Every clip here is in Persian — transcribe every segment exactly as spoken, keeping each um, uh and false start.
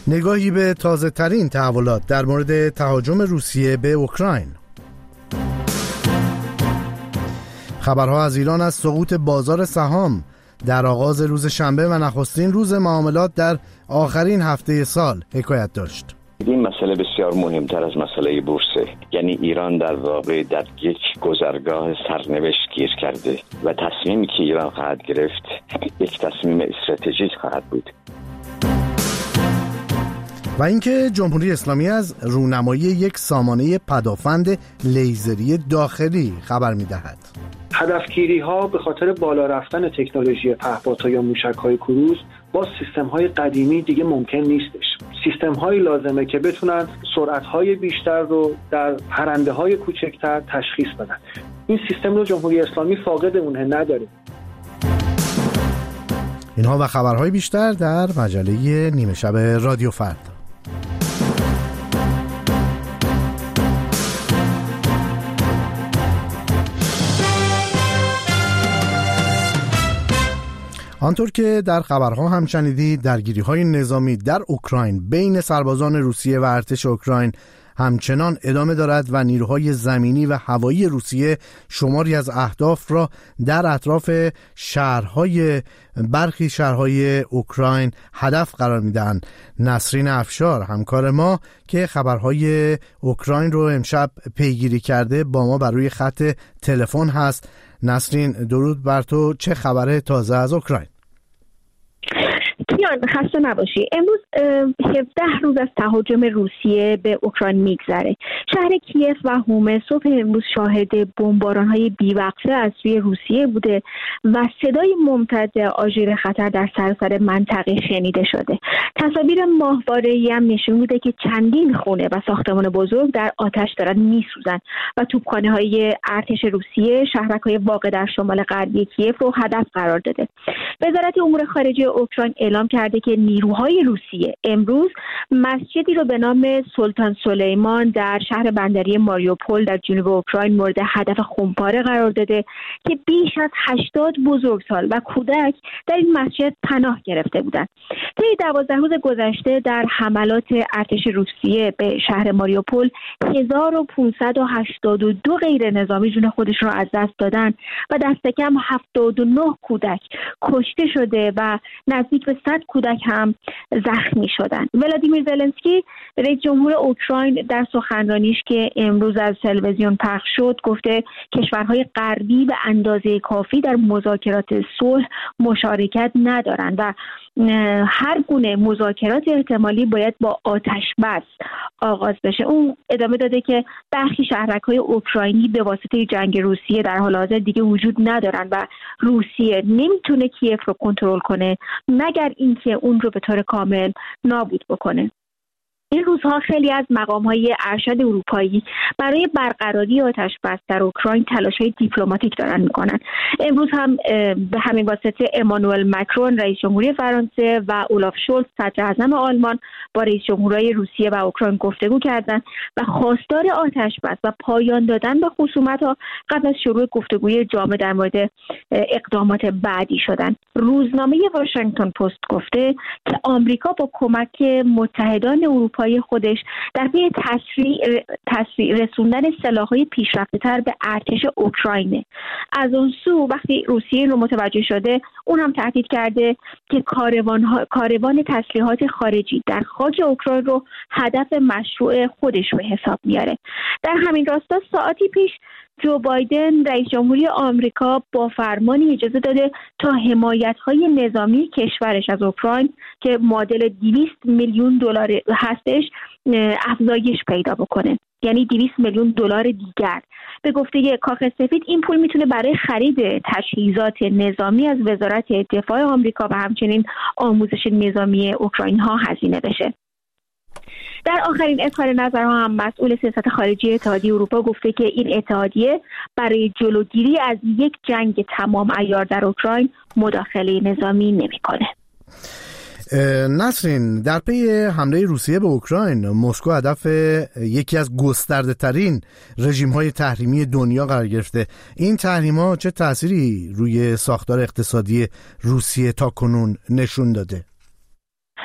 نگاهی به تازه ترین تحولات در مورد تهاجم روسیه به اوکراین. خبرها از ایران از سقوط بازار سهام در آغاز روز شنبه و نخستین روز معاملات در آخرین هفته سال حکایت داشت. این مسئله بسیار مهمتر از مسئله بورسه، یعنی ایران در واقع در یک گذرگاه سرنوشت گیر کرده و تصمیمی که ایران خواهد گرفت یک تصمیم استراتژیک خواهد بود. و اینکه جمهوری اسلامی از رونمایی یک سامانه پدافند لیزری داخلی خبر می‌دهد. هدفگیری‌ها به خاطر بالا رفتن تکنولوژی پهپادها یا موشک‌های کروز با سیستم‌های قدیمی دیگه ممکن نیستش. سیستم‌هایی لازمه که بتونن سرعت‌های بیشتر رو در پرنده‌های کوچکتر تشخیص بدن. این سیستم رو جمهوری اسلامی فاقد اونه نداره. اینها و خبرهای بیشتر در مجله نیمه شب رادیو فردا. آنطور که در خبرها هم شنیدید، درگیری‌های نظامی در اوکراین بین سربازان روسیه و ارتش اوکراین همچنان ادامه دارد و نیروهای زمینی و هوایی روسیه شماری از اهداف را در اطراف شهرهای برخی شهرهای اوکراین هدف قرار میدهند. نسرین افشار همکار ما که خبرهای اوکراین رو امشب پیگیری کرده با ما بر روی خط تلفن هست. نسرین، درود بر تو، چه خبر تازه از اوکراین؟ کیان، خسته نباشی. امروز هفده روز از تهاجم روسیه به اوکراین میگذره. شهر کیف و هومه صبح امروز شاهد بمباران‌های بی‌وقفه از سوی روسیه بوده و صدای ممتد آژیر خطر در سراسر منطقه شنیده شده. تصاویر ماهواره‌ای هم نشون میده که چندین خونه و ساختمان بزرگ در آتش دارن میسوزن و توپخانه‌های ارتش روسیه شهرک‌های واقع در شمال غربی کیف رو هدف قرار داده. وزارت امور خارجه اوکراین اعلام کرده که نیروهای روسیه امروز مسجدی رو به نام سلطان سلیمان در شهر بندری ماریوپول در جنوب اوکراین مورد هدف خونپاره قرار داده که بیش از هشتاد بزرگسال و کودک در این مسجد پناه گرفته بودند. طی دوازده روز گذشته در حملات ارتش روسیه به شهر ماریوپول هزار و پانصد و هشتاد و دو غیر نظامی جون خودشون رو از دست دادن و دست کم هفتاد و نه کودک کشته شده و نزدیک به صد کودک هم زخمی شدند. ولادیمیر زلنسکی رئیس جمهور اوکراین در سخنرانیش که امروز از تلویزیون پخش شد گفته کشورهای غربی به اندازه کافی در مذاکرات صلح مشارکت ندارند و هر گونه مذاکرات احتمالی باید با آتش بس آغاز بشه. اون ادامه داده که برخی شهرک‌های اوکراینی به واسطه جنگ روسیه در حال حاضر دیگه وجود ندارن و روسیه نمیتونه کیف رو کنترل کنه مگر اینکه اون رو به طور کامل نابود بکنه. این روزها خیلی از مقام‌های ارشد اروپایی برای برقراری آتش بس در اوکراین تلاش‌های دیپلماتیک دارن می‌کنن. امروز هم به همین واسطه امانوئل مکرون رئیس جمهوری فرانسه و اولاف شولز صدر اعظم آلمان با رئیس جمهورهای روسیه و اوکراین گفتگو کردند و خواستار آتش بس و پایان دادن به خصومت‌ها قبل از شروع گفتگوی جامع در مورد اقدامات بعدی شدند. روزنامه واشنگتن پست گفته که آمریکا با کمک متحدان اروپایی خودش در پی تسریع تسریع رسوندن سلاح‌های پیشرفته‌تر به ارتش اوکراینه. از اون سو وقتی روسیه رو متوجه شده اون هم تهدید کرده که کاروان کاروان تسلیحات خارجی در خاک اوکراین رو هدف مشروع خودش به حساب میاره. در همین راستا ساعتی پیش جو بایدن رئیس جمهوری آمریکا با فرمانی اجازه داده تا حمایت‌های نظامی کشورش از اوکراین که معادل دویست میلیون دلار هستش افزایش پیدا بکنه، یعنی دویست میلیون دلار دیگر. به گفته کاخ سفید این پول میتونه برای خرید تجهیزات نظامی از وزارت دفاع آمریکا و همچنین آموزش نظامی اوکراین ها هزینه بشه. در آخرین اظهار نظرها هم مسئول سیاست خارجی اتحادیه اروپا گفته که این اتحادیه برای جلوگیری از یک جنگ تمام عیار در اوکراین مداخله نظامی نمی‌کنه. نسرین، در پی حمله روسیه به اوکراین مسکو هدف یکی از گسترده ترین رژیم های تحریمی دنیا قرار گرفته. این تحریم ها چه تأثیری روی ساختار اقتصادی روسیه تا کنون نشون داده؟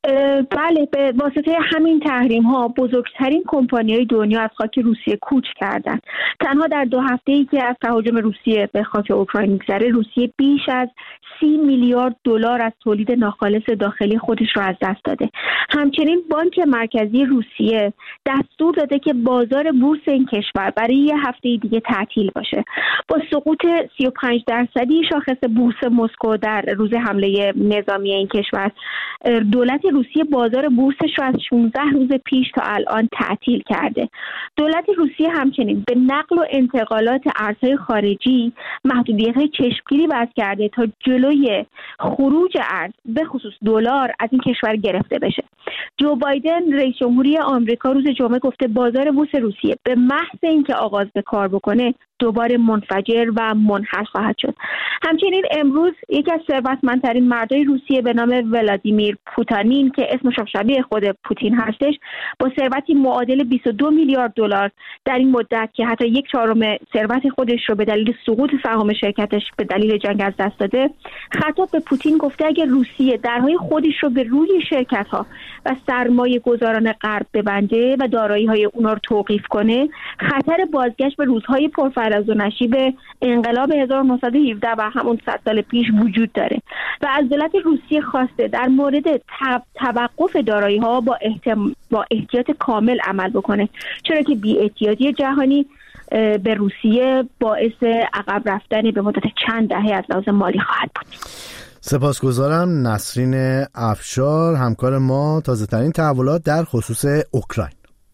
بله، به واسطه همین تحریم ها بزرگترین کمپانی‌های دنیا از خاک روسیه کوچ کردند. تنها در دو هفته‌ای که از تهاجم روسیه به خاک اوکراین می‌گذره، روسیه بیش از سی میلیارد دلار از تولید ناخالص داخلی خودش رو از دست داده. همچنین بانک مرکزی روسیه دستور داده که بازار بورس این کشور برای یه هفته دیگه تعطیل باشه. با سقوط سی و پنج درصدی شاخص بورس مسکو در روز حمله نظامی این کشور، دولت روسیه بازار بورسش رو از شانزده روز پیش تا الان تعطیل کرده. دولت روسیه همچنین به نقل و انتقالات ارزهای خارجی محدودیت‌های چشمگیری وضع کرده تا جلوی خروج ارز به خصوص دلار از این کشور گرفته بشه. جو بایدن رئیس جمهوری آمریکا روز جمعه گفته بازار بورس روسیه به محض اینکه آغاز به کار بکنه دوباره منفجر و منحل خواهد شد. همچنین امروز یکی از ثروتمندترین مردای روسیه به نام ولادیمیر پوتین که اسمش شبیه خود پوتین هستش، با ثروتی معادل بیست و دو میلیارد دلار در این مدت که حتی یک چهارم ثروت خودش رو به دلیل سقوط سهام شرکتش به دلیل جنگ از دست داده، خطاب به پوتین گفته اگر روسیه درهای خودش رو به روی شرکت‌ها و سرمایه گذاران غرب ببنده و دارایی‌های اونا رو توقیف کنه، خطر بازگشت به روزهای پرفراز و نشیب انقلاب هزار و نهصد و هفده و همون صد سال پیش وجود داره و از دولت روسیه خواسته در مورد توقف دارایی‌ها با احتم... با احتیاط کامل عمل بکنه، چرا که بی‌احتیاطی جهانی به روسیه باعث عقب رفتن به مدت چند دهه از لحاظ مالی خواهد بود. سپاسگزارم نسرین افشار، همکار ما، تازه ترین تحولات در خصوص اوکراین.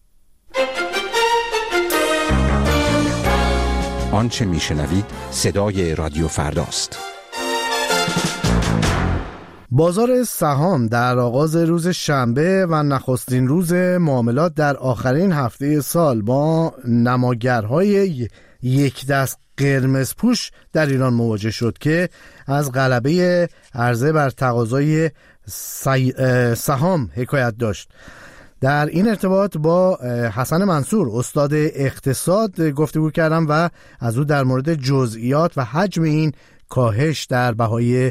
آنچه میشنوید صدای رادیو فرداست. بازار سهام در آغاز روز شنبه و نخستین روز معاملات در آخرین هفته سال با نماگرهای یک دست قرمز پوش در ایران مواجه شد که از غلبه عرضه بر تقاضای سهام حکایت داشت. در این ارتباط با حسن منصور استاد اقتصاد گفتگو کردم و از او در مورد جزئیات و حجم این کاهش در بهای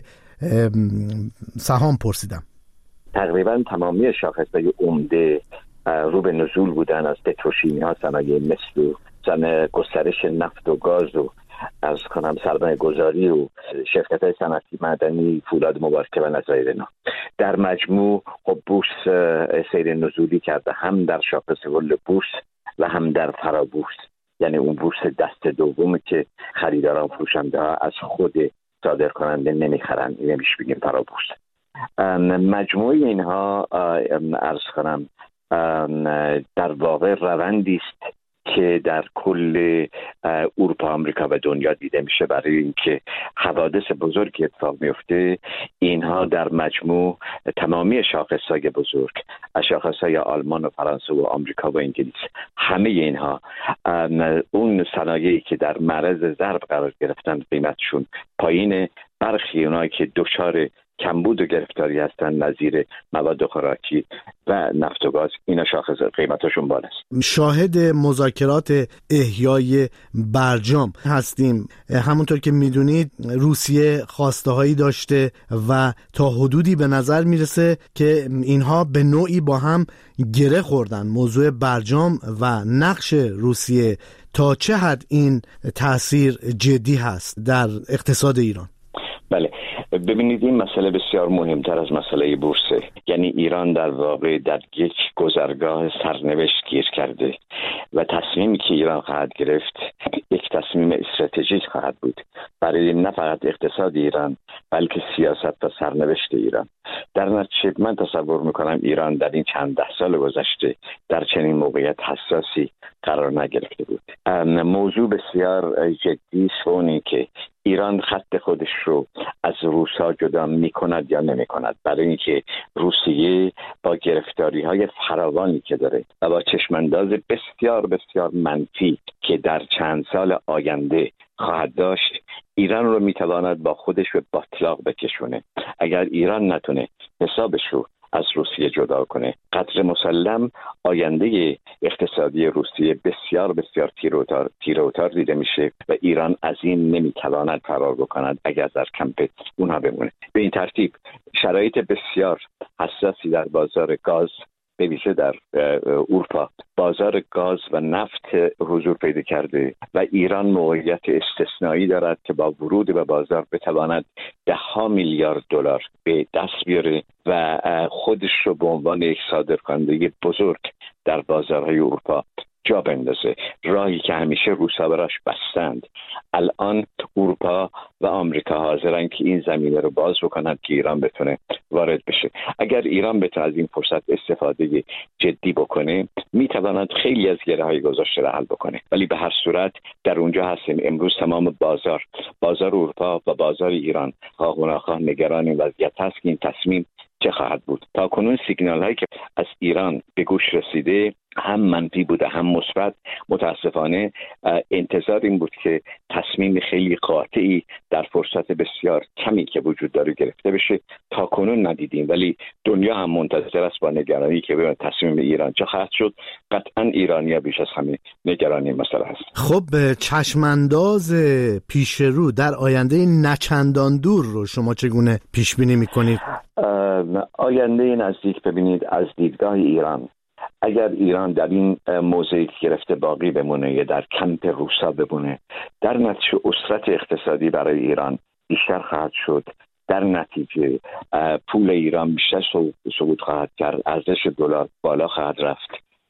سهام پرسیدم. تقریبا تمامی شاخص‌های عمده رو به نزول بودن، از پتروشیمی‌ها، صنایع مثل و زن گسترش نفت و گاز و از کنم سرمایه گذاری و شرکت‌های صنعتی معدنی، فولاد مبارکه و نظایر اینا. در مجموع خب بورس سیر نزولی کرده، هم در شاخص کل بورس و هم در فرابورس، یعنی اون بورس دست دومی که خریداران فروشنده ها از خود صادر کننده نمیخرن، اینه میشه بگیم فرابورس. مجموع اینها عرض کنم در واقع روندی است که در کل اروپا، آمریکا و دنیا دیده میشه، برای اینکه حوادث بزرگی اتفاق میفته. اینها در مجموع تمامی شاخص‌های بزرگ، از شاخص‌های آلمان و فرانسه و آمریکا و انگلیس، همه اینها اون صنایعی که در معرض ضرب قرار گرفتن قیمتشون پایینه. برخی اونایی که دچار کمبود و گرفتاری هستن نظیر مواد خوراکی و نفت و گاز، اینا شاخص قیمتاشون بالاست. شاهد مذاکرات احیای برجام هستیم. همونطور که میدونید روسیه خواسته هایی داشته و تا حدودی به نظر میرسه که اینها به نوعی با هم گره خوردن. موضوع برجام و نقش روسیه تا چه حد این تأثیر جدی هست در اقتصاد ایران؟ بله، ببینید این مسئله بسیار مهمتر از مسئله بورسه. یعنی ایران در واقع در یک گذرگاه سرنوشت گیر کرده و تصمیمی که ایران خواهد گرفت یک تصمیم استراتژیک خواهد بود برای نه فقط اقتصاد ایران بلکه سیاست و سرنوشت ایران. در نتیجه من تصور میکنم ایران در این چند ده سال گذشته در چنین موقعیت حساسی قرار نگرفته بود. موضوع بسیار جدی است اونی که ایران خط خودش رو از روسا جدا میکند یا نمیکند، برای اینکه روسیه با گرفتاری های فراوانی که داره و با چشمانداز بسیار بسیار منفی که در چند سال آینده خواهد داشت، ایران رو میتواند با خودش به باطلاق بکشونه. اگر ایران نتونه حسابش رو از روسیه جدا کنه. قدر مسلم آینده اقتصادی روسیه بسیار بسیار تیروتار تیروتار دیده میشه و ایران از این نمیتواند فرار بکند اگر در کمپ اونها بمونه. به این ترتیب شرایط بسیار حساسی در بازار گاز به ویژه در اروپا، بازار گاز و نفت حضور پیدا کرده و ایران موقعیت استثنایی دارد که با ورود به بازار بتواند ده ها میلیارد دلار به دست بیاره و خودش رو به عنوان یک صادرکننده بزرگ در بازارهای اروپا جا بندازه. راهی که همیشه روسا براش بستند. الان اروپا و آمریکا حاضرن که این زمینه رو باز بکنند که ایران بتونه وارد بشه. اگر ایران بتونه از این فرصت استفاده جدی بکنه میتواند خیلی از گره‌های گذشته را حل بکنه، ولی به هر صورت در اونجا هستیم. امروز تمام بازار بازار اروپا و بازار ایران خواه و ناخواه نگران این وضعیت هست که این تصمیم چه خواهد بود. تا کنون سیگنال هایی که از ایران به گوش رسیده هم منفی بوده هم مثبت. متاسفانه انتظار این بود که تصمیم خیلی قاطعی در فرصت بسیار کمی که وجود داره گرفته بشه. تا کنون ندیدیم، ولی دنیا هم منتظر است با نگرانی که ببینه تصمیم ایران چه خواهد شد. قطعا ایرانی‌ها بیش از همه نگرانی مسئله هست. خب چشمانداز پیش رو در آینده نچندان دور رو شما چگونه پیش بینی می‌کنید؟ آینده نزدیک ببینید از دیدگاه ایران، اگر ایران در این موضعی گرفته باقی بمونه یا در کمپ روسا بمونه، در نتیجه اسرت اقتصادی برای ایران بیشتر خواهد شد. در نتیجه پول ایران بیشتر صعود خواهد کرد، ارزش دلار بالا خواهد رفت.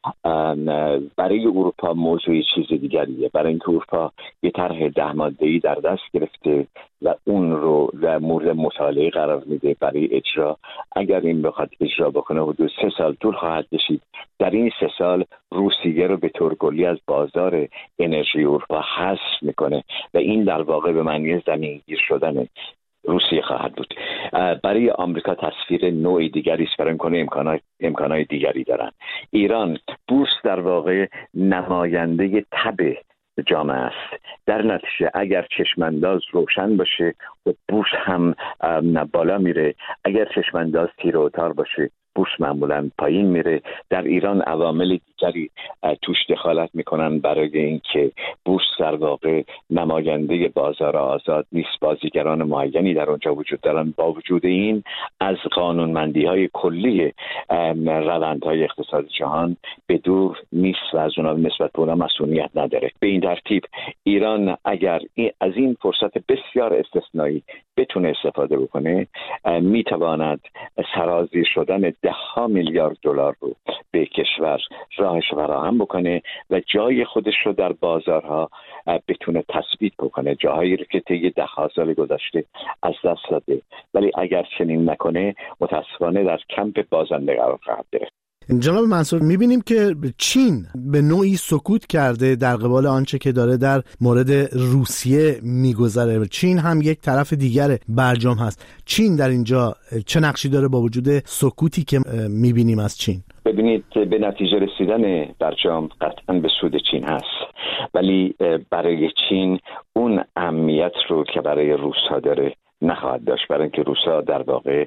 برای اروپا موضوع چیز دیگریه، برای اینکه اروپا یه طرح ده ماده‌ای در دست گرفته و اون رو در مورد مطالعه قرار میده برای اجرا. اگر این بخواد اجرا بکنه حدود سه سال طول خواهد کشید. در این سه سال روسیه رو به طور کلی از بازار انرژی اروپا حذف میکنه و این در واقع به معنی زمینگیر شدن روسیه خواهد بود. برای آمریکا تصویر نوعی دیگری است، برای اینکه امکانات امکانات دیگری دارن. ایران بورس در واقع نماینده تبع جامعه است. در نتیجه اگر چشمانداز روشن باشه و بورس هم بالا میره، اگر چشمانداز تیروتار باشه بورس معمولا پایین میره. در ایران عوامل دیگری توش دخالت میکنن برای اینکه بورس در واقع نماینده بازار آزاد نیست، بازیگران معینی در اونجا وجود دارن. با وجود این از قانونمندی های کلی روندهای اقتصاد جهان به دور نیست و از اونها نسبت به اونها مسئولیت نداره. به این ترتیب ایران اگر از این فرصت بسیار استثنایی بتونه استفاده بکنه میتواند سرازیر شدن ده ها میلیارد دلار رو به کشور راهش فراهم بکنه و جای خودش رو در بازارها بتونه تثبیت بکنه، جاهایی رو که طی ده ها سال گذشته از دست داده. ولی اگر چنین نکنه متاسفانه در کمپ بازنده قرار خواهد گرفت. جناب منصور، میبینیم که چین به نوعی سکوت کرده در قبال آنچه که داره در مورد روسیه میگذره. چین هم یک طرف دیگر برجام هست. چین در اینجا چه نقشی داره با وجود سکوتی که میبینیم از چین؟ ببینید، به نتیجه رسیدن برجام قطعا به سود چین هست، ولی برای چین اون اهمیت رو که برای روس‌ها داره نخواهد داشت، برای اینکه روس‌ها در واقع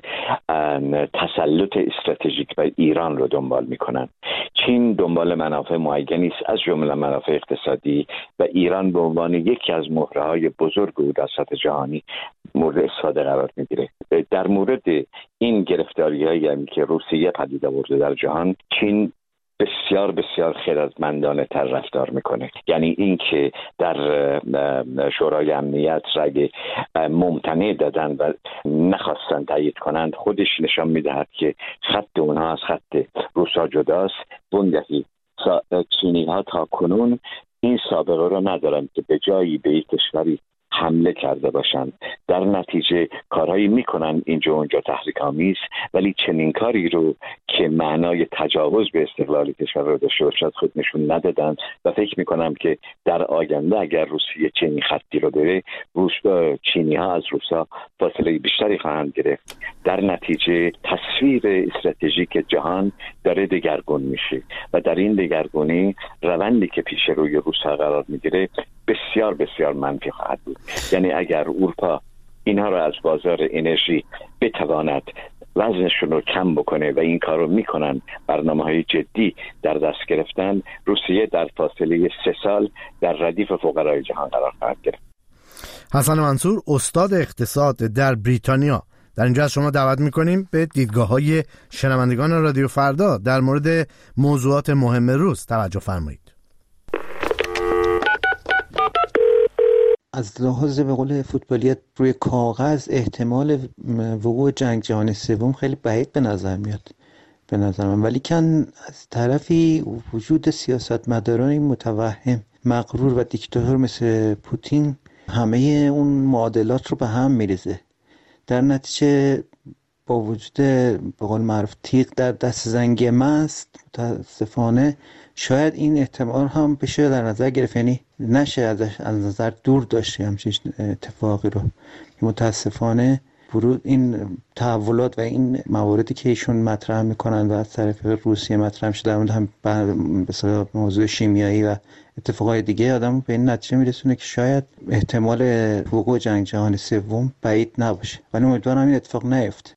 تسلط استراتژیک بر ایران رو دنبال میکنن. چین دنبال منافع معینی است، از جمله منافع اقتصادی، و ایران به عنوان یکی از مهره‌های بزرگ او در سطح جهانی مورد استفاده قرار میگیره. در مورد این گرفتاری‌هایی که روسیه پدید آورده در جهان، چین بسیار بسیار خردمندانه تر رفتار میکنه. یعنی این که در شورای امنیت رأی ممتنع دادن و نخواستن تایید کنند، خودش نشان میدهد که خط اونها از خط روسا جداست. بندهی چینی ها تا کنون این سابقه رو ندارن که به جایی به یک کشوری حمله کرده باشند. در نتیجه کارهایی میکنن اینجا اونجا تحریک‌آمیز، ولی چنین کاری رو که معنای تجاوز به استقلال کشور رو داشته باشد خود نشون ندادن و فکر میکنم که در آینده اگر روسیه چنین خطی رو بره، روس چینی ها از روسا فاصله بیشتری خواهند گرفت. در نتیجه تصویر استراتژیک جهان داره دگرگون میشه و در این دگرگونی روندی که پیش روی روسا قرار میگیره بسیار بسیار منفی خواهد بود. یعنی اگر اروپا اینها را از بازار انرژی بتواند وزنشون رو کم بکنه و این کار رو میکنن، برنامه‌های جدی در دست گرفتن، روسیه در فاصله سه سال در ردیف فقرای جهان قرار خواهد گرفت. حسن منصور، استاد اقتصاد در بریتانیا، در اینجا از شما دعوت میکنیم به دیدگاه‌های شنوندگان رادیو فردا در مورد موضوعات مهم روز توجه فرمایید. از لحاظ به قول فوتبالیات روی کاغذ احتمال وقوع جنگ جهانی سوم خیلی بعید به نظر میاد به نظر من، ولی کن از طرفی وجود سیاستمداران متوهم مغرور و دیکتاتور مثل پوتین همه اون معادلات رو به هم میریزه. در نتیجه با وجود به قول معروف تیغ در دست زنگ مست، متاسفانه شاید این احتمال هم بشه در نظر گرفت، یعنی نشه ازش از نظر دور داشته همچین اتفاقی رو. متاسفانه ورود این تحولات و این مواردی که ایشون مطرح میکنن و از طرف روسیه مطرح شده در مورد هم به اصطلاح موضوع شیمیایی و اتفاقای دیگه، آدم به این نتیجه میرسونه که شاید احتمال وقوع جنگ جهانی سوم بعید نباشه، ولی امیدوارم این اتفاق نیفته.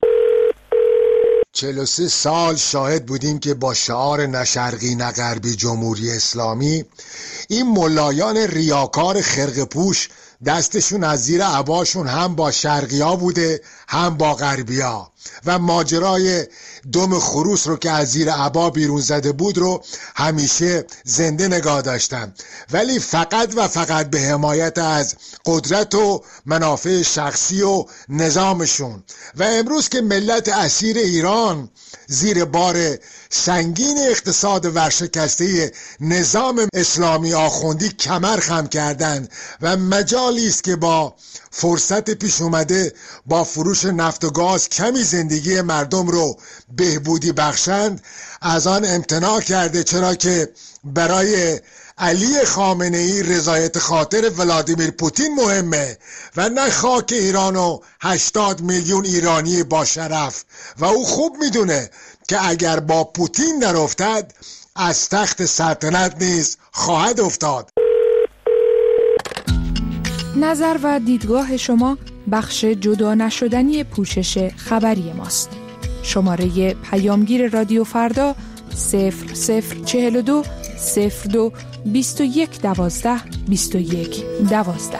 چهل و سه سال شاهد بودیم که با شعار نه شرقی نه غربی جمهوری اسلامی این ملایان ریاکار خرقه پوش دستشون از زیر عباشون هم با شرقی ها بوده هم با غربی ها و ماجرای دم خروس رو که از زیر عبا بیرون زده بود رو همیشه زنده نگاه داشتن، ولی فقط و فقط به حمایت از قدرت و منافع شخصی و نظامشون. و امروز که ملت اسیر ایران زیر بار سنگین اقتصاد ورشکسته نظام اسلامی آخوندی کمر خم کردند و مجالی است که با فرصت پیش اومده با فروش نفت و گاز کمی زندگی مردم رو بهبودی بخشند، از آن امتناع کرده، چرا که برای علی خامنه ای رضایت خاطر ولادیمیر پوتین مهمه و نه خاک ایران و هشتاد میلیون ایرانی با شرف. و او خوب میدونه که اگر با پوتین در افتد از تخت سلطنت نیز خواهد افتاد. نظر و دیدگاه شما بخش جدا نشدنی پوشش خبری ماست. شماره پیامگیر رادیو فردا صفر صفر چهل و دو صفر دو بیست و یک دوازده بیست و یک دوازده.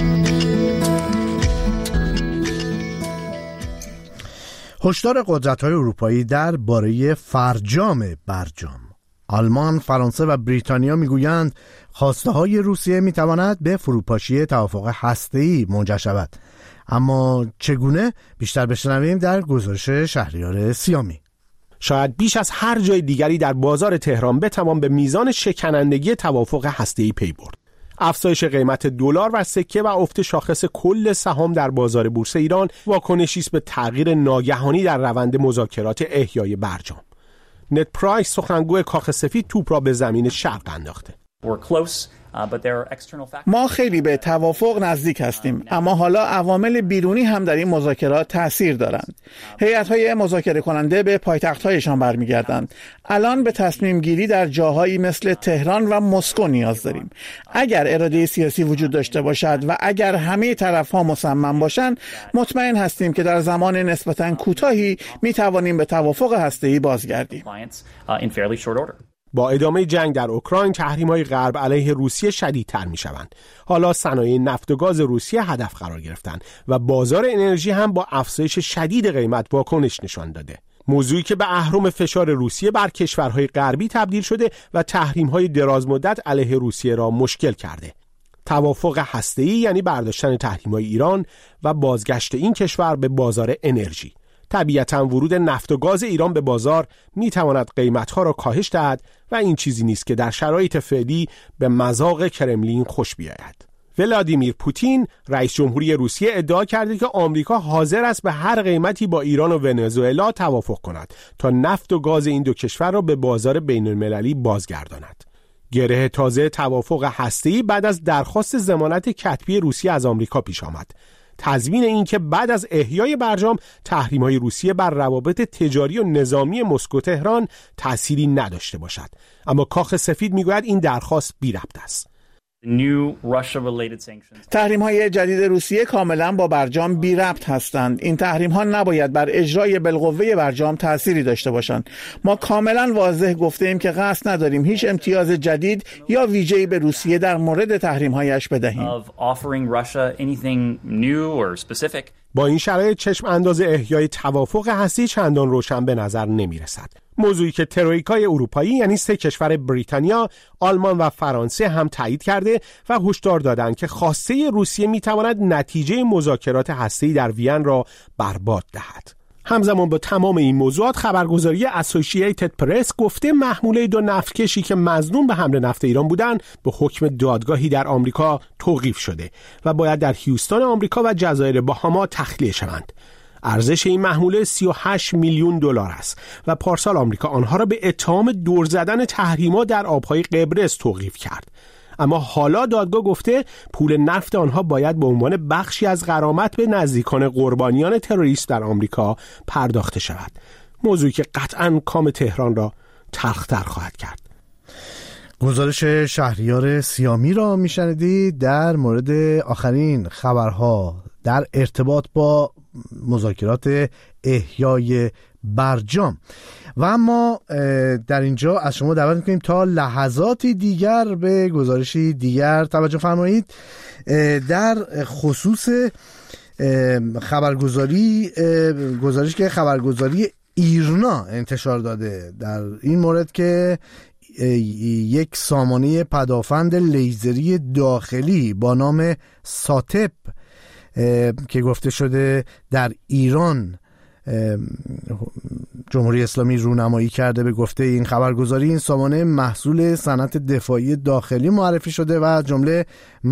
هشدار قدرت‌های اروپایی در باره فرجام برجام. آلمان، فرانسه و بریتانیا میگویند خواسته‌های روسیه میتواند به فروپاشی توافق هسته‌ای منجر شود. اما چگونه؟ بیشتر بشنویم در گزارش شهریار سیامی. شاید بیش از هر جای دیگری در بازار تهران بتوان به میزان شکنندگی توافق هسته‌ای پی برد. افزایش قیمت دلار و سکه و افت شاخص کل سهام در بازار بورس ایران واکنشی است به تغییر ناگهانی در روند مذاکرات احیای برجام. نت پرایس، سخنگوی کاخ سفید، توپ را به زمین شرق انداخته. ما خیلی به توافق نزدیک هستیم، اما حالا عوامل بیرونی هم در این مذاکرات تأثیر دارند. هیئت‌های مذاکره کننده به پایتخت‌هایشان برمیگردند. الان به تصمیم گیری در جاهایی مثل تهران و مسکو نیاز داریم. اگر اراده سیاسی وجود داشته باشد و اگر همه طرف‌ها مصمم باشند، مطمئن هستیم که در زمان نسبتاً کوتاهی می‌توانیم به توافق هسته‌ای بازگردیم. با ادامه جنگ در اوکراین، تحریم‌های غرب علیه روسیه شدیدتر می‌شوند. حالا صنایع نفت و گاز روسیه هدف قرار گرفتند و بازار انرژی هم با افزایش شدید قیمت واکنش نشان داده. موضوعی که به اهرم فشار روسیه بر کشورهای غربی تبدیل شده و تحریم‌های درازمدت علیه روسیه را مشکل کرده. توافق هسته‌ای یعنی برداشتن تحریم‌های ایران و بازگشت این کشور به بازار انرژی. طبیعتاً ورود نفت و گاز ایران به بازار میتواند قیمتها را کاهش دهد و این چیزی نیست که در شرایط فعلی به مذاق کرملین خوش بیاید. ولادیمیر پوتین، رئیس جمهوری روسیه، ادعا کرده که آمریکا حاضر است به هر قیمتی با ایران و ونزوئلا توافق کند تا نفت و گاز این دو کشور را به بازار بین‌المللی بازگرداند. گره تازه توافق هسته‌ای بعد از درخواست ضمانت کتبی روسیه از آمریکا پیش آمد. تضمین این که بعد از احیای برجام تحریم‌های روسیه بر روابط تجاری و نظامی مسکو تهران تأثیری نداشته باشد، اما کاخ سفید میگوید این درخواست بی ربط است. تحریم‌های جدید روسیه کاملا با برجام بی ربط هستند. این تحریم‌ها نباید بر اجرای بالقوه برجام تأثیری داشته باشند. ما کاملا واضح گفته‌ایم که قصد نداریم هیچ امتیاز جدید یا ویژه‌ای به روسیه در مورد تحریم‌هایش بدهیم. با این شرایط چشم انداز احیای توافق هستی چندان روشن به نظر نمی رسد. موضوعی که ترویکای اروپایی یعنی سه کشور بریتانیا، آلمان و فرانسه هم تایید کرده و هشدار دادند که خواسته روسیه می تواند نتیجه مذاکرات هسته‌ای در وین را برباد دهد. همزمان با تمام این موضوعات خبرگزاری اسوسییتد پرس گفته محموله دو نفتکشی که مظنون به حمل نفت ایران بودند به حکم دادگاهی در آمریکا توقیف شده و باید در هیوستن آمریکا و جزایر باهاما تخلیه شوند. ارزش این محموله سی و هشت میلیون دلار است و پارسال آمریکا آنها را به اتهام دور زدن تحریم‌ها در آبهای قبرس توقیف کرد. اما حالا دادگاه گفته پول نفت آنها باید به عنوان بخشی از غرامت به نزدیکان قربانیان تروریست در آمریکا پرداخته شود. موضوعی که قطعاً کام تهران را تلخ‌تر خواهد کرد. گزارش شهریار سیامی را میشنیدید در مورد آخرین خبرها در ارتباط با مذاکرات احیای برجام. و اما در اینجا از شما دعوت میکنیم تا لحظاتی دیگر به گزارشی دیگر توجه فرمایید در خصوص خبرگزاری گزارش که خبرگزاری ایرنا انتشار داده در این مورد که یک سامانه پدافند لیزری داخلی با نام ساتپ که گفته شده در ایران جمهوری اسلامی رونمایی کرده به گفته این خبرگزاری، این سامانه محصول صنعت دفاعی داخلی معرفی شده و جمله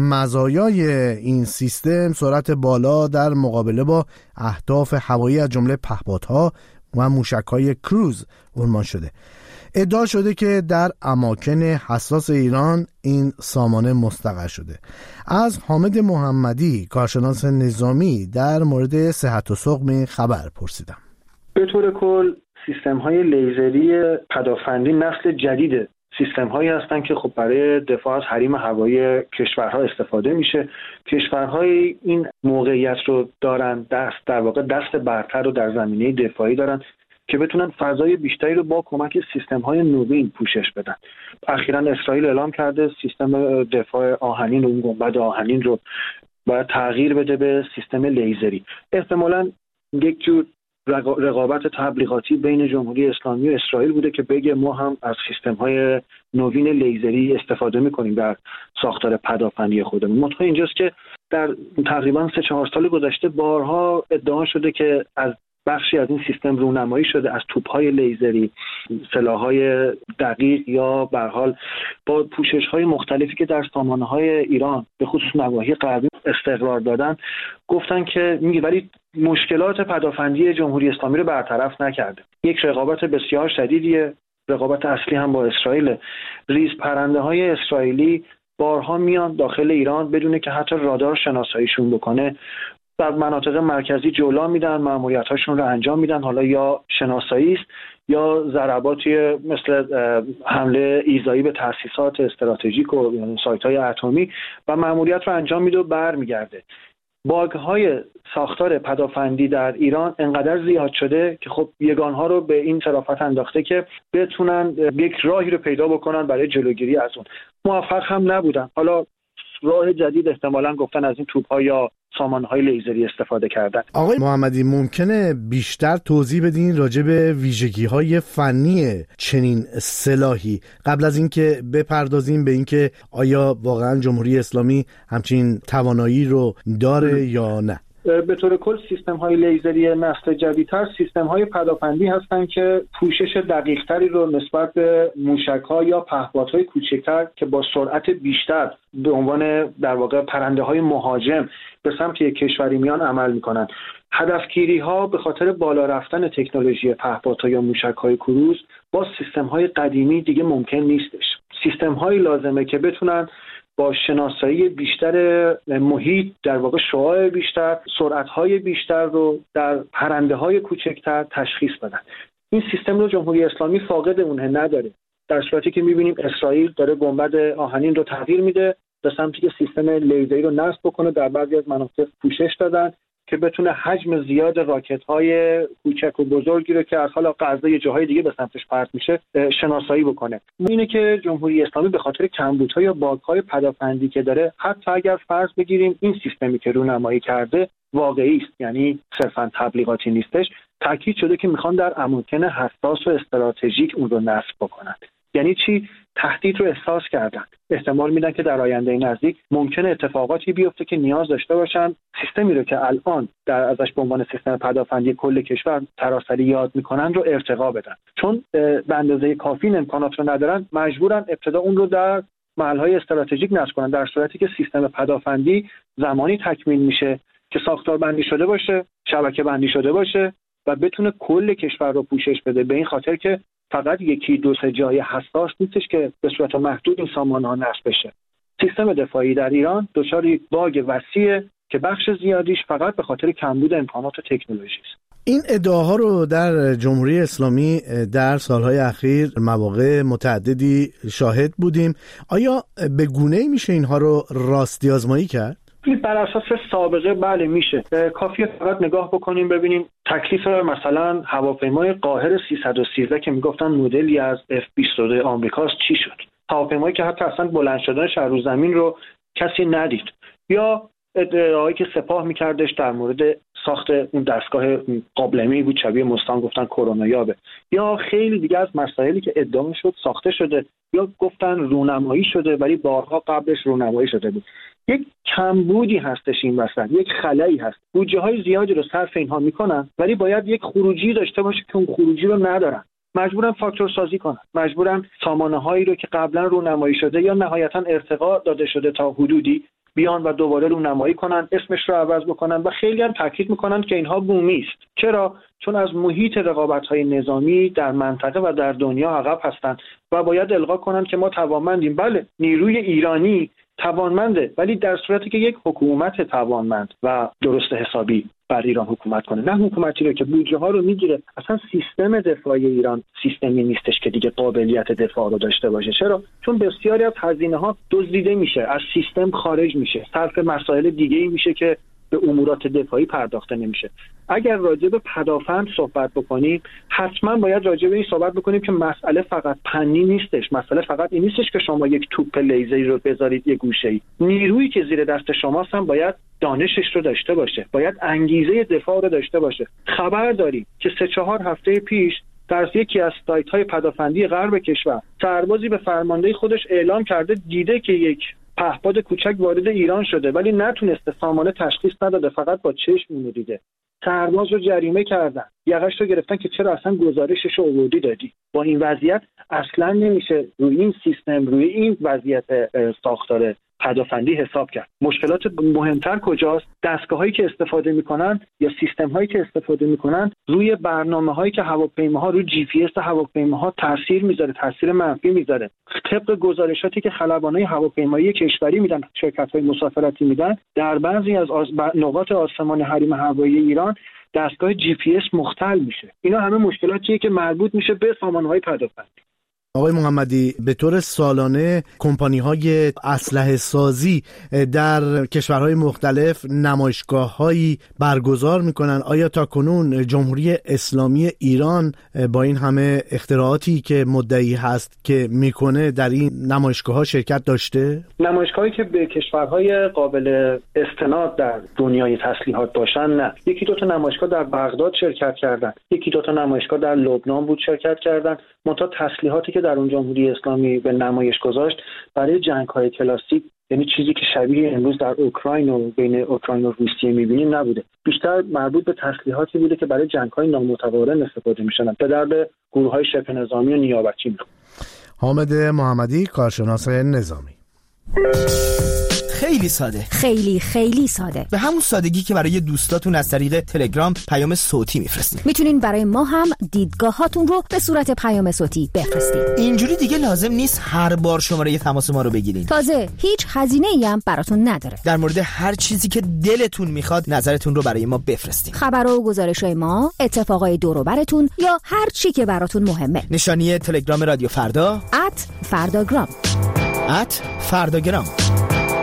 مزایای این سیستم سرعت بالا در مقابله با اهداف هوایی از جمله پهپادها و موشک‌های کروز عنوان شده. ادعا شده که در اماکن حساس ایران این سامانه مستقر شده. از حامد محمدی کارشناس نظامی در مورد صحت و سقم این خبر پرسیدم. به طور کل سیستم های لیزری پدافندی نسل جدید سیستم هایی هستند که خب برای دفاع از حریم هوایی کشورها استفاده میشه. کشورهای این موقعیت رو دارن، دست در واقع دست برتر رو در زمینه دفاعی دارن که بتونن فضای بیشتری رو با کمک سیستم‌های نوین پوشش بدن. اخیراً اسرائیل اعلام کرده سیستم دفاع آهنین رو، این گنبد آهنین رو باید تغییر بده به سیستم لیزری. احتمالاً یک جور رقابت تبلیغاتی بین جمهوری اسلامی و اسرائیل بوده که بگه ما هم از سیستم‌های نوین لیزری استفاده می‌کنیم در ساختار پدافندی خودمون. منتها اینجاست که در تقریباً سه چهار سال گذشته بارها ادعا شده که از بخشی از این سیستم رونمایی شده، از توپ‌های لیزری، سلاح‌های دقیق یا به هر حال با پوشش‌های مختلفی که در سامانه‌های ایران به خصوص نواحی غربی استقرار دادن، گفتن که میگه ولی مشکلات پدافندی جمهوری اسلامی رو برطرف نکرده. یک رقابت بسیار شدیدیه، رقابت اصلی هم با اسرائیل. ریز پرنده‌های اسرائیلی بارها میان داخل ایران بدون که حتی رادار شناساییشون بکنه، در مناطق مرکزی جولا میدن، ماموریت‌هاشون رو انجام میدن، حالا یا شناسایی است یا ضرباتی مثل حمله ایذایی به تأسیسات استراتژیک و سایت‌های اتمی و ماموریت رو انجام میده و برمیگرده. باگ‌های ساختار پدافندی در ایران انقدر زیاد شده که خب یگان‌ها رو به این شرافت انداخته که بتونن یک راهی رو پیدا بکنن برای جلوگیری از اون. موفق هم نبودن. حالا راه جدید احتمالاً گفتن از این توپ‌ها یا سامانهای لیزری استفاده کردن. آقای محمدی ممکنه بیشتر توضیح بدین راجع به ویژگی‌های فنی چنین سلاحی قبل از اینکه بپردازیم به اینکه آیا واقعاً جمهوری اسلامی همچین توانایی رو داره یا نه؟ به طور کل سیستم های لیزری نسل جدیدتر سیستم های پدافندی هستند که پوشش دقیق تری رو نسبت به موشک ها یا پهپادهای کوچکتر که با سرعت بیشتر به عنوان در واقع پرنده های مهاجم به سمت یک کشوری میان عمل میکنن. هدفگیری ها به خاطر بالا رفتن تکنولوژی پهپادها یا موشک های کروز با سیستم های قدیمی دیگه ممکن نیستش. سیستم های لازمه که بتونن با شناسایی بیشتر محیط، در واقع شعاع بیشتر، سرعت‌های بیشتر رو در پرنده‌های کوچکتر تشخیص بدن. این سیستم رو جمهوری اسلامی فاقد اونه، نداره. در صورتی که می‌بینیم اسرائیل داره گنبد آهنین رو تغییر میده به سمتی که سیستم لیزری رو نصب بکنه. در بعضی از مناطق پوشش دادن که بتونه حجم زیاد راکت‌های کوچک و بزرگی رو که از حالا غزه یا جاهای دیگه به سمتش پرت میشه شناسایی بکنه. اینه که جمهوری اسلامی به خاطر کمبودها یا باگ‌های پدافندی که داره، حتی اگر فرض بگیریم این سیستمی که رونمایی کرده واقعی است، یعنی صرفاً تبلیغاتی نیستش، تاکید شده که میخوان در اماکن حساس و استراتژیک اون رو نصب بکنن. یعنی چی؟ تهدید رو احساس کردن، احتمال میدن که در آینده نزدیک ممکنه اتفاقاتی بیفته که نیاز داشته باشن سیستمی رو که الان در ازش به عنوان سیستم پدافندی کل کشور سراسری یاد میکنن رو ارتقا بدن. چون به اندازه کافی امکانات رو ندارن، مجبورن ابتدا اون رو در محل‌های استراتژیک نصب کنن، در صورتی که سیستم پدافندی زمانی تکمیل میشه که ساختار بندی شده باشه، شبکه بندی شده باشه و بتونه کل کشور رو پوشش بده. به این خاطر که فقط یکی دو سه جای حساس نیستش که به صورت محدود این سامانه‌ها نصب بشه. سیستم دفاعی در ایران دچار یک باگ وسیعه که بخش زیادیش فقط به خاطر کمبود امکانات و تکنولوژی است. این ادعاها رو در جمهوری اسلامی در سالهای اخیر مواقع متعددی شاهد بودیم. آیا به گونه‌ای میشه اینها رو راستی آزمایی کرد؟ بر اساس سابقه بله میشه. کافیه فقط نگاه بکنیم ببینیم تکلیف مثلا هواپیمای قاهر سیصد و سیزده که میگفتن مدلی از اف بیست و دو آمریکاست چی شد؟ هواپیمایی که حتی اصلا بلند شدنش از رو زمین رو کسی ندید. یا ادعایی که سپاه میکردش در مورد ساخت اون دستگاه قابلمه‌ای بود شبیه مستان، گفتن کرونا یابه. یا خیلی دیگه از مسائلی که ادعا شد ساخته شده یا گفتن رونمایی شده ولی بارها قبلش رونمایی شده بود. یک کمبودی هستش این وسط، یک خلایی هست. بودجه های زیادی رو صرف اینها میکنن ولی باید یک خروجی داشته باشه که اون خروجی رو ندارن. مجبورن فاکتور سازی کنن، مجبورن سامانه هایی رو که قبلا رونمایی شده یا نهایتا ارتقا داده شده تا حدودی بیان و دوباره رونمایی کنن، اسمش رو عوض بکنن و خیلی هم تاکید میکنن که اینها بومی است. چرا؟ چون از محیط رقابت‌های نظامی در منطقه و در دنیا عقب هستند و باید القا کنن که ما توانمندیم. بله، نیروی ایرانی توانمنده، ولی در صورتی که یک حکومت توانمند و درست حسابی بر ایران حکومت کنه، نه حکومتی رو که بودجه ها رو میگیره. اصلا سیستم دفاعی ایران سیستمی نیستش که دیگه قابلیت دفاع رو داشته باشه. چرا؟ چون بسیاری از هزینه ها دزدیده میشه، از سیستم خارج میشه، صرف مسائل دیگه‌ای میشه که به امورات دفاعی پرداخته نمیشه. اگر راجع به پدافند صحبت بکنیم، حتما باید راجع به این صحبت بکنیم که مسئله فقط فنی نیستش. مسئله فقط این نیستش که شما یک توپ لیزری رو بذارید یه گوشه‌ای. نیرویی که زیر دست شماست هم باید دانشش رو داشته باشه، باید انگیزه دفاع رو داشته باشه. خبر داریم که سه چهار هفته پیش در یکی از سایت‌های پدافندی غرب کشور سربازی به فرمانده خودش اعلام کرده دیده که یک پهپاد کوچک وارد ایران شده ولی نتونسته، سامانه تشخیص نداده، فقط با چشم اینو دیده. سرباز رو جریمه کردن، یقش رو گرفتن که چرا اصلا گزارشش رو آوردی دادی. با این وضعیت اصلا نمیشه روی این سیستم، روی این وضعیت ساختار پدافندی حساب کرد. مشکلات مهمتر کجاست؟ دستگاه‌هایی که استفاده می‌کنن یا سیستم‌هایی که استفاده می‌کنن روی برنامه‌هایی که هواپیماها روی جی پی اس هواپیماها تاثیر می‌ذاره، تاثیر منفی می‌ذاره. طبق گزارشاتی که خلبانای هواپیمایی کشوری میدن، شرکت‌های مسافرتی میدن، در بعضی از آز... نقاط آسمان حریم هوایی ایران دستگاه جی پی اس مختل میشه. اینا همه مشکلاتیه که مربوط میشه به سامانه‌های پدافندی. آقای محمدی، به طور سالانه کمپانی‌های اسلحه سازی در کشورهای مختلف نمایشگاه‌هایی برگزار می‌کنن. آیا تاکنون جمهوری اسلامی ایران با این همه اختراعاتی که مدعی هست که میکنه در این نمایشگاه‌ها شرکت داشته؟ نمایشگاهی که به کشورهای قابل استناد در دنیای تسلیحات باشن نه. یکی دو تا نمایشگاه در بغداد شرکت کردن، یکی دو تا نمایشگاه در لبنان بود شرکت کردن. منتها تسلیحاتی که در اون جمهوری اسلامی به نمایش گذاشت برای جنگ‌های کلاسیک، یعنی چیزی که شبیه امروز در اوکراین و بین اوکراین و روسیه می‌بینیم نبوده. بیشتر مربوط به تسلیحاتی بوده که برای جنگ‌های نامتقارن استفاده می‌شدن، به درد گروه‌های شبه نظامی و نیابتی می‌خورد. حامد محمدی، کارشناس نظامی. خیلی ساده، خیلی خیلی ساده، به همون سادگی که برای دوستاتون از طریق تلگرام پیام صوتی میفرستید. میتونین برای ما هم دیدگاهاتون رو به صورت پیام صوتی بفرستید. اینجوری دیگه لازم نیست هر بار شماره تماس ما رو بگیرین. تازه هیچ هزینه‌ای هم براتون نداره. در مورد هر چیزی که دلتون میخواد نظرتون رو برای ما بفرستید. خبرها و گزارش‌های ما، اتفاقای دور و براتون یا هر چی که براتون مهمه. نشانی تلگرام رادیو فردا ات فرداگرام ات فرداگرام.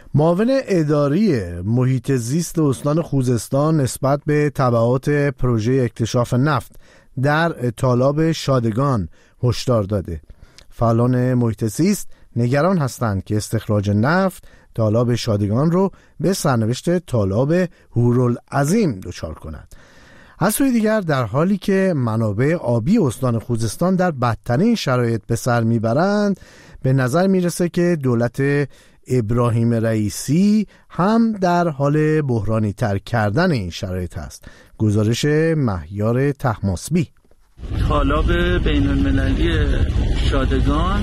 معاون اداری محیط زیست استان خوزستان نسبت به تبعات پروژه اکتشاف نفت در تالاب شادگان هشدار داده. فعالان محیط زیست نگران هستند که استخراج نفت تالاب شادگان رو به سرنوشت تالاب هورالعظیم دچار کند. از سوی دیگر در حالی که منابع آبی استان خوزستان در بدترین شرایط به سر میبرند، به نظر میرسه که دولت ابراهیم رئیسی هم در حال بحرانی تر کردن این شرایط است. گزارش مهیار طهماسبی. تالاب بین المللی شادگان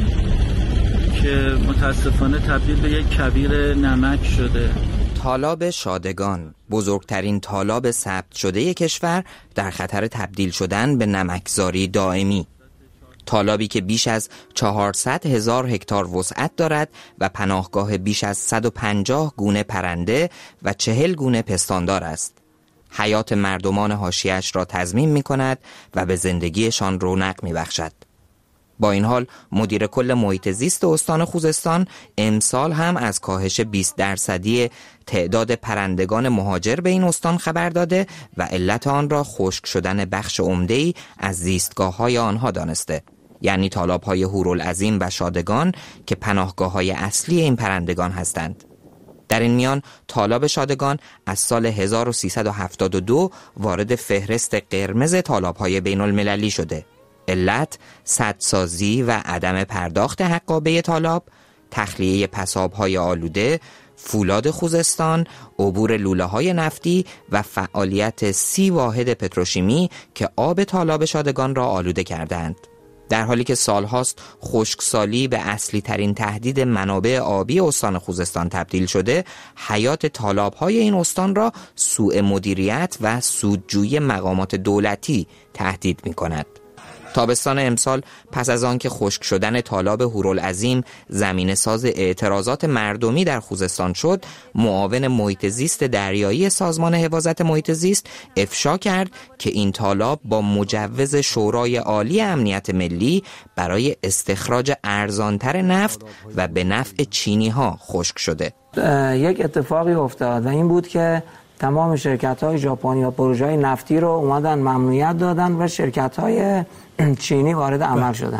که متاسفانه تبدیل به یک کویر نمک شده. تالاب شادگان، بزرگترین تالاب ثبت شده کشور، در خطر تبدیل شدن به نمکزاری دائمی. تالابی که بیش از چهارصد هزار هکتار وسعت دارد و پناهگاه بیش از صد و پنجاه گونه پرنده و چهل گونه پستاندار است. حیات مردمان حاشیه‌اش را تضمین می کند و به زندگیشان رونق می بخشد. با این حال مدیر کل محیط زیست استان خوزستان امسال هم از کاهش بیست درصدی تعداد پرندگان مهاجر به این استان خبر داده و علت آن را خشک شدن بخش عمده‌ای از زیستگاه‌های آنها دانسته، یعنی تالاب‌های هورالعظیم و شادگان که پناهگاه‌های اصلی این پرندگان هستند. در این میان تالاب شادگان از سال هزار و سیصد و هفتاد و دو وارد فهرست قرمز تالاب‌های بین‌المللی شده. علت سدسازی و عدم پرداخت حقابه تالاب، تخلیه پساب‌های آلوده، فولاد خوزستان، عبور لوله‌های نفتی و فعالیت سی واحد پتروشیمی که آب تالاب شادگان را آلوده کردند. در حالی که سالهاست خشکسالی به اصلی ترین تهدید منابع آبی استان خوزستان تبدیل شده، حیات تالاب‌های این استان را سوء مدیریت و سودجویی مقامات دولتی تهدید می‌کند. تابستان امسال پس از آن که خشک شدن تالاب هورالعظیم زمینه ساز اعتراضات مردمی در خوزستان شد، معاون محیط زیست دریایی سازمان حفاظت محیط زیست افشا کرد که این تالاب با مجوز شورای عالی امنیت ملی برای استخراج ارزانتر نفت و به نفع چینی ها خشک شده. یک اتفاقی افتاد و این بود که تمام شرکت‌های ژاپنی و پروژه‌های نفتی رو اومدن ممنوعیت دادن و شرکت‌های چینی وارد عمل شدن.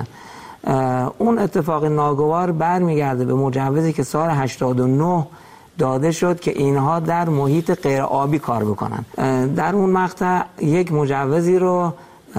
اون اتفاق ناگوار برمیگرده به مجوزی که سال هشتاد و نه داده شد که اینها در محیط غیر آبی کار بکنن. در اون مقطع یک مجوزی رو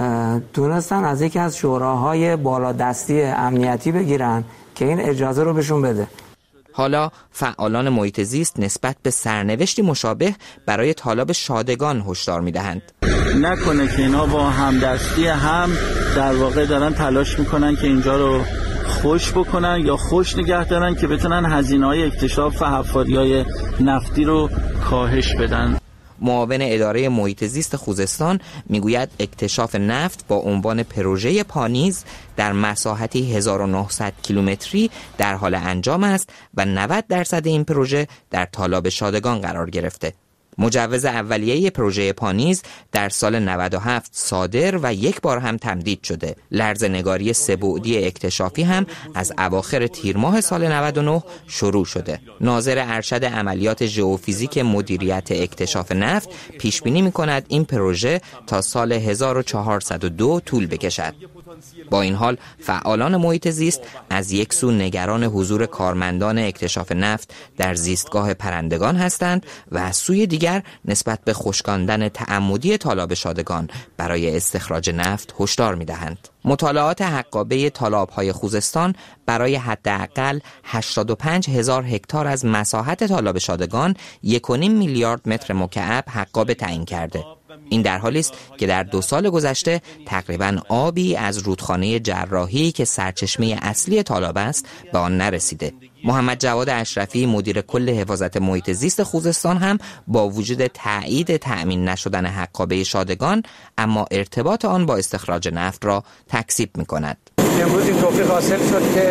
تونستن از یکی از شوراهای بالادستی امنیتی بگیرن که این اجازه رو بهشون بده. حالا فعالان محیط زیست نسبت به سرنوشتی مشابه برای تالاب شادگان هشدار می‌دهند. نکنه که اینا با همدستی هم در واقع دارن تلاش میکنن که اینجا رو خوش بکنن یا خوش نگه دارن که بتونن هزینه‌های اکتشاف و حفاری‌های نفتی رو کاهش بدن. معاون اداره محیط زیست خوزستان میگوید اکتشاف نفت با عنوان پروژه پانیز در مساحتی هزار و نهصد کیلومتری در حال انجام است و نود درصد این پروژه در تالاب شادگان قرار گرفته. مجوز اولیه پروژه پانیز در سال نود و هفت صادر و یک بار هم تمدید شده. لرزه‌نگاری سه‌بعدی اکتشافی هم از اواخر تیر ماه سال نود و نه شروع شده. ناظر ارشد عملیات ژئوفیزیک مدیریت اکتشاف نفت پیش بینی می‌کند این پروژه تا سال هزار و چهارصد و دو طول بکشد. با این حال فعالان محیط زیست از یک سو نگران حضور کارمندان اکتشاف نفت در زیستگاه پرندگان هستند و از سوی دیگر نسبت به خشکاندن تعمدی تالاب شادگان برای استخراج نفت هشدار می‌دهند. مطالعات حقابه تالاب‌های خوزستان برای حداقل هشتاد و پنج هزار هکتار از مساحت تالاب شادگان یک و نیم میلیارد متر مکعب حقابه تعیین کرده. این در حالی است که در دو سال گذشته تقریباً آبی از رودخانه جراحی که سرچشمه اصلی تالاب است به آن نرسیده. محمد جواد اشرفی مدیر کل حفاظت محیط زیست خوزستان هم با وجود تایید تأمین نشدن حقابه شادگان اما ارتباط آن با استخراج نفت را تکذیب می‌کند. امروز این توفیق حاصل شد که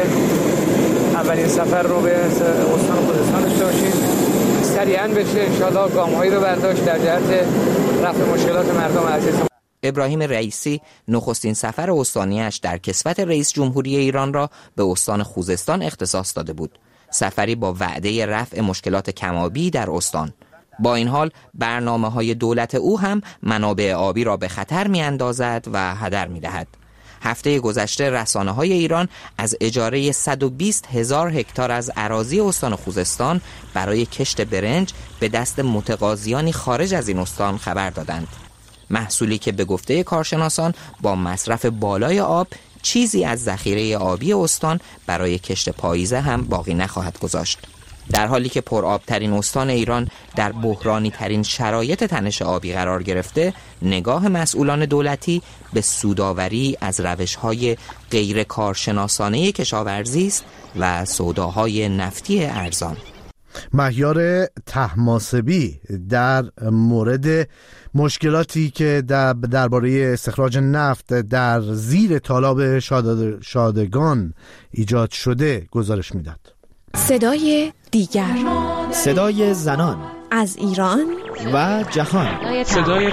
اولین سفر رو به استان خوزستان داشته باشیم. سریعاً بشه انشاءالله گام‌هایی رو برداشت در جهت رفع مشکلات مردم عزیز. ابراهیم رئیسی نخستین سفر استانیش در کسوت رئیس جمهوری ایران را به استان خوزستان اختصاص داده بود. سفری با وعده رفع مشکلات کم‌آبی در استان. با این حال برنامه‌های دولت او هم منابع آبی را به خطر می‌اندازد و هدر می‌دهد. هفته گذشته رسانه‌های ایران از اجاره صد و بیست هزار هکتار از اراضی استان خوزستان برای کشت برنج به دست متقاضیانی خارج از این استان خبر دادند. محصولی که به گفته کارشناسان با مصرف بالای آب چیزی از ذخیره آبی استان برای کشت پاییزه هم باقی نخواهد گذاشت. در حالی که پرآبترین استان ایران در بحرانی ترین شرایط تنش آبی قرار گرفته، نگاه مسئولان دولتی به سودآوری از روش‌های غیر کارشناسانه کشاورزی است و سوداهای نفتی ارزان. مهیار طهماسبی در مورد مشکلاتی که درباره استخراج نفت در زیر تالاب شادگان ایجاد شده گزارش میداد. صدای دیگر، صدای زنان از ایران و جهان. صدای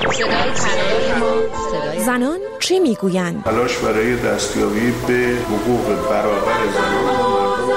زنان چه میگویند؟ تلاش برای دستیابی به حقوق برابر زنان.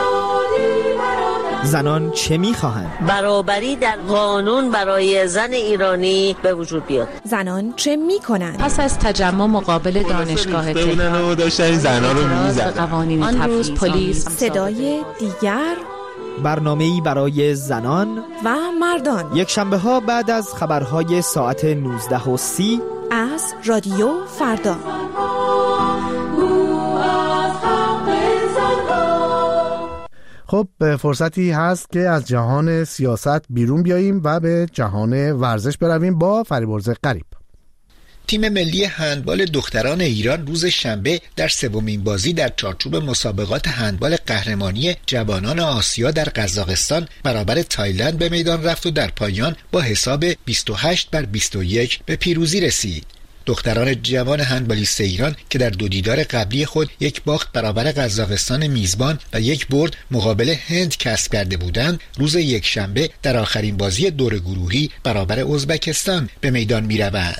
زنان چه میخواهند؟ برابری در قانون برای زن ایرانی به وجود بیاد. زنان چه میکنند؟ پس از تجمع مقابل دانشگاه تهران داشتن زنان رو میزدن. قوانین آن روز پلیس. صدای دیگر، برنامه‌ای برای زنان و مردان، یک شنبه ها بعد از خبرهای ساعت نوزده و سی از رادیو فردا. خب فرصتی هست که از جهان سیاست بیرون بیاییم و به جهان ورزش برویم با فریبرز غریب. تیم ملی هندبال دختران ایران روز شنبه در سومین بازی در چارچوب مسابقات هندبال قهرمانی جوانان آسیا در قزاقستان برابر تایلند به میدان رفت و در پایان با حساب بیست و هشت بر بیست و یک به پیروزی رسید. دختران جوان هندبالیست ایران که در دو دیدار قبلی خود یک باخت برابر قزاقستان میزبان و یک برد مقابل هند کسب کرده بودند، روز یکشنبه در آخرین بازی دور گروهی برابر ازبکستان به میدان می‌روند.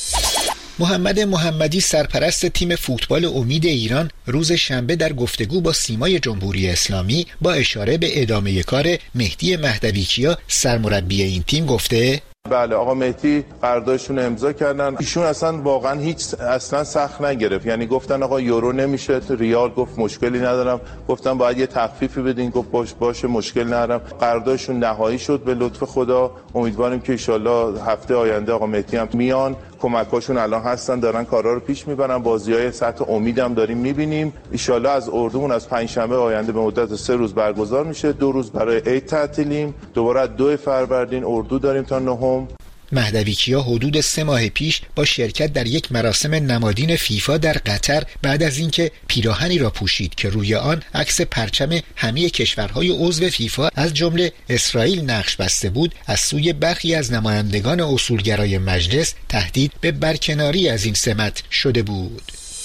محمد محمدی سرپرست تیم فوتبال امید ایران روز شنبه در گفتگو با سیمای جمهوری اسلامی با اشاره به ادامه کار مهدی مهدویکیا سرمربی این تیم گفته: بله آقا مهدی قراردادشون امضا کردن. ایشون اصلا واقعا هیچ اصلا سخت نگرفت، یعنی گفتن آقا یورو نمیشه، ریال گفت مشکلی ندارم، گفتن باید یه تخفیفی بدین، گفت باش باشه مشکل ندارم. قراردادشون نهایی شد به لطف خدا. امیدواریم که ان شاءالله هفته آینده آقا مهدی هم میان، کمکاشون الان هستن دارن کارا رو پیش میبرن. بازی‌های سطح امید هم داریم میبینیم. ان شاءالله از اردومون از پنجشنبه آینده به مدت سه روز برگزار میشه، دو روز برای عید تعطیلیم، دوباره دو فروردین اردو داریم تا نهم. مهدویکیا حدود سه ماه پیش با شرکت در یک مراسم نمادین فیفا در قطر بعد از اینکه پیراهنی را پوشید که روی آن عکس پرچم همه کشورهای عضو فیفا از جمله اسرائیل نقش بسته بود، از سوی برخی از نمایندگان اصولگرای مجلس تهدید به برکناری از این سمت شده بود.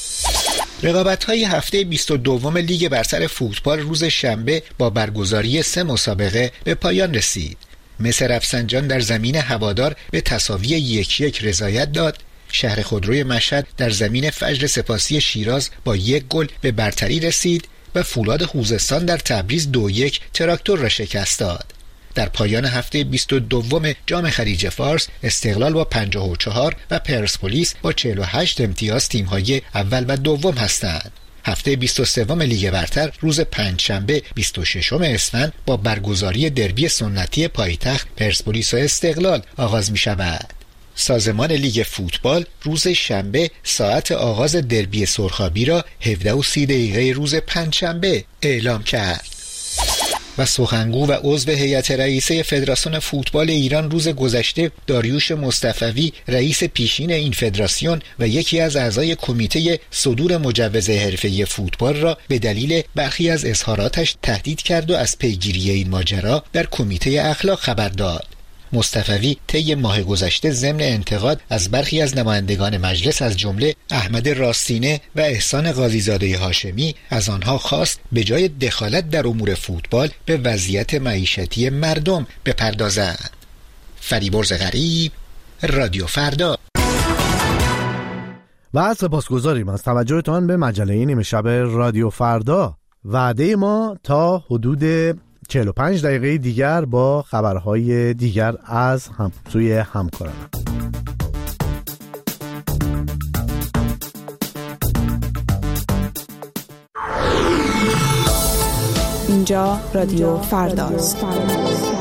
رقابت‌های هفته بیست و دو لیگ برتر فوتبال روز شنبه با برگزاری سه مسابقه به پایان رسید. مس رفسنجان در زمین هوادار به تساوی یک یک رضایت داد. شهر خودروی مشهد در زمین فجر سپاسی شیراز با یک گل به برتری رسید و فولاد خوزستان در تبریز دو یک تراکتور را شکست داد. در پایان هفته بیست و دو جام خلیج فارس استقلال با پنجاه و چهار و پرسپولیس با چهل و هشت امتیاز تیم‌های اول و دوم هستند. هفته بیست و سه لیگ برتر روز پنجشنبه بیست و ششم اسفند با برگزاری دربی سنتی پایتخت پرسپولیس و استقلال آغاز می شود. سازمان لیگ فوتبال روز شنبه ساعت آغاز دربی سرخابی را هفده و سی دقیقه روز پنجشنبه اعلام کرد. و سخنگو و عضو هیئت رئیسه فدراسیون فوتبال ایران روز گذشته داریوش مصطفوی رئیس پیشین این فدراسیون و یکی از اعضای کمیته صدور مجوز حرفه‌ای فوتبال را به دلیل برخی از اظهاراتش تهدید کرد و از پیگیری این ماجرا در کمیته اخلاق خبر داد. مصطفوی طی ماه گذشته ضمن انتقاد از برخی از نمایندگان مجلس از جمله احمد راستینه و احسان قاضیزاده هاشمی از آنها خواست به جای دخالت در امور فوتبال به وضعیت معیشتی مردم بپردازند. فریبرز غریب، رادیو فردا. و سپاسگزاریم از توجهتان به مجله نیمه شب رادیو فردا. وعده ما تا حدود چهل و پنج دقیقه دیگر با خبرهای دیگر از هم سوی همکارانم. اینجا رادیو فرداست.